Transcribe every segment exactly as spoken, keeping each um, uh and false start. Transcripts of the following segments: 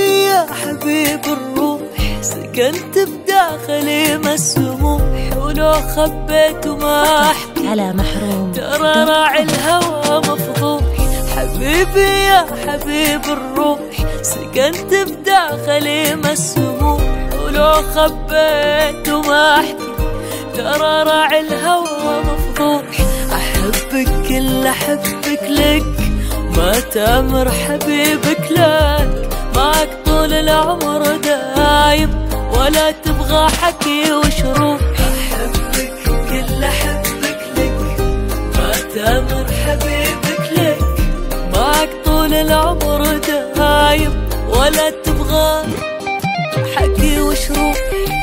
حبيبي يا حبيب الروح، سكنت بداخلي مسموح، ولو خبيت وما احكي على محروم ترى راعي الهوى مفضوح. حبيبي يا حبيب الروح، سكنت بداخلي مسموح، ولو خبيت وما احكي ترى راعي الهوى مفضوح. احبك كل احبك لك، ما تامر حبيبك لك، معك طول العمر دايم ولا تبغى حكي وشروح. احبك كل احبك لك، ما تامر حبيبك لك، معك طول العمر دايم ولا تبغى حكي وشروح.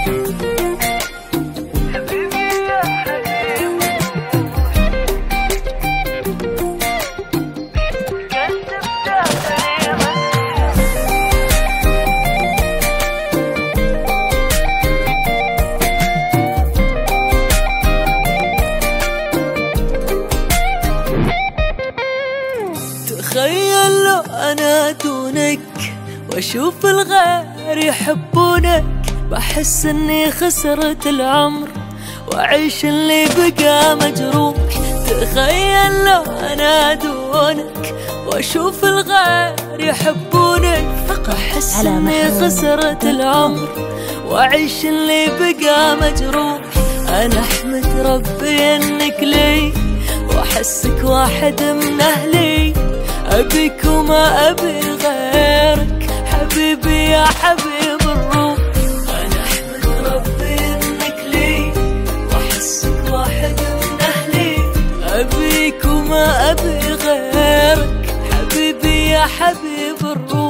تخيل لو أنا دونك وأشوف الغير يحبونك، بحس إني خسرت العمر وأعيش اللي بقى مجروح. تخيل لو أنا دونك وأشوف الغير يحبونك، بحس إني خسرت العمر وأعيش اللي بقى مجروح. أنا أحمد ربي إنك لي وأحسك واحد من أهلي، أبيك وما أبي غيرك حبيبي يا حبيب الروح. أنا أحمد ربي إنك لي وأحسك واحد من أهلي، أبيك وما أبي غيرك حبيبي يا حبيب الروح.